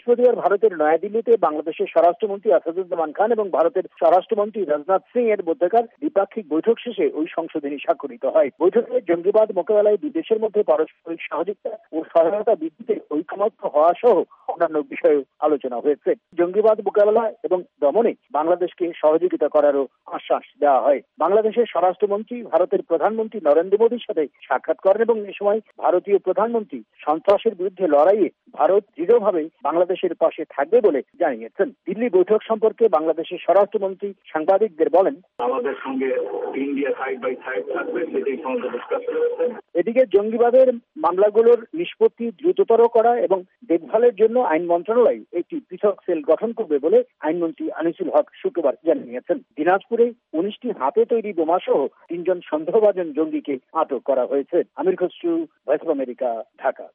বৃহস্পতিবার ভারতের নয়াদিল্লিতে বাংলাদেশের স্বরাষ্ট্রমন্ত্রী আসাদুজ্জামান খান এবং ভারতের স্বরাষ্ট্রমন্ত্রী রাজনাথ সিং এর মধ্যকার দ্বিপাক্ষিক বৈঠক শেষে ওই সংশোধনী স্বাক্ষরিত হয়। বৈঠকে জঙ্গিবাদ মোকাবেলায় দুই দেশের মধ্যে পারস্পরিক সহযোগিতা ও সহায়তা বৃদ্ধিতে ঐকমত্য হওয়া সহ অন্যান্য বিষয়ে আলোচনা হয়েছে। জঙ্গিবাদ মোকাবেলা এবং দমনে বাংলাদেশকে সহযোগিতা করারও আশ্বাস দেওয়া হয়। বাংলাদেশের স্বরাষ্ট্রমন্ত্রী ভারতের প্রধানমন্ত্রী নরেন্দ্র মোদীর সাথে সাক্ষাৎ করেন এবং এ সময় ভারতীয় প্রধানমন্ত্রী সন্ত্রাসের বিরুদ্ধে লড়াইয়ে ভারত দৃঢ়ভাবে বাংলাদেশের পাশে থাকবে বলে জানিয়েছেন। দিল্লি বৈঠক সম্পর্কে বাংলাদেশের স্বরাষ্ট্রমন্ত্রী সাংবাদিকদের বলেন, আমাদের সঙ্গে ইন্ডিয়া সাইড বাই সাইড থাকবে, সেটাই সমস্ত ডিসকাস হচ্ছে। এদিকে জঙ্গিবাদের মামলাগুলোর নিষ্পত্তি দ্রুততর করা এবং দেখভালের জন্য আইন মন্ত্রণালয় একটি পৃথক সেল গঠন করবে বলে আইনমন্ত্রী আনিসুল হক শুক্রবার জানিয়েছেন। দিনাজপুরে 19টি হাতে তৈরি বোমাসহ 3 জন সন্দেহভাজন জঙ্গিকে আটক করা হয়েছে। Amir Khasru, voice of America, Dhaka.